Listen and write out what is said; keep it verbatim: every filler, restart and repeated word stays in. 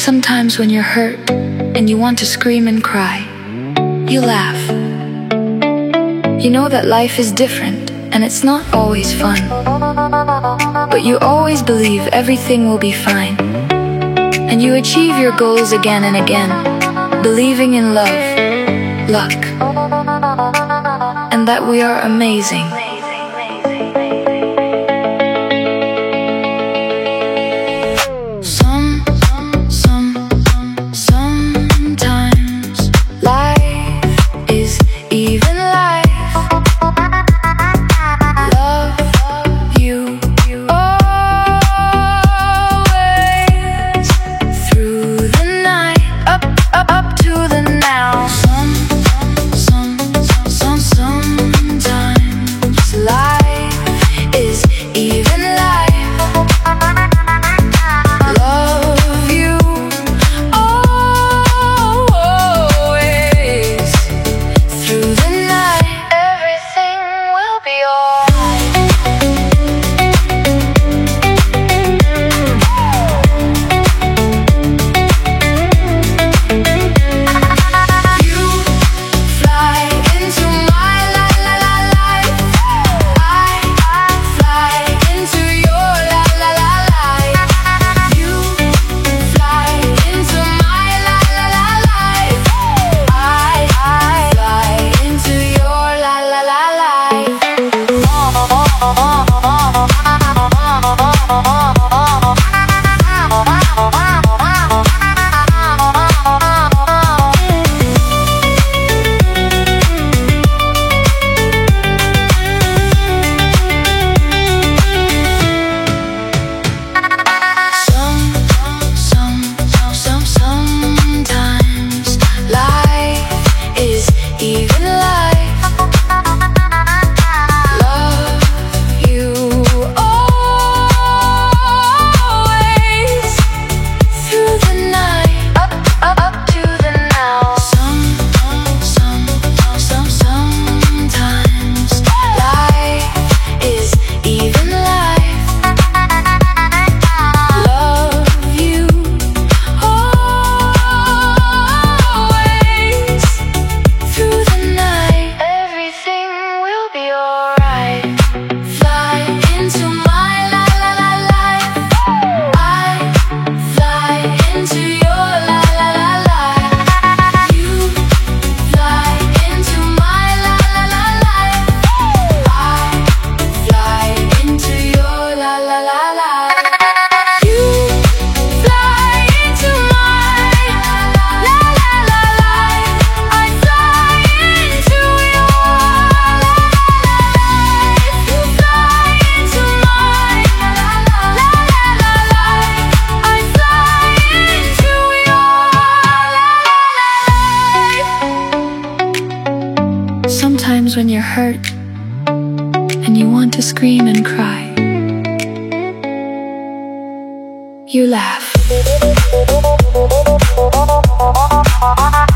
Sometimes when you're hurt and you want to scream and cry, you laugh. You know that life is different and it's not always fun, but you always believe everything will be fine. And you achieve your goals again and again, believing in love, luck, and that we are amazing. Sometimes when you're hurt and you want to scream and cry, you laugh.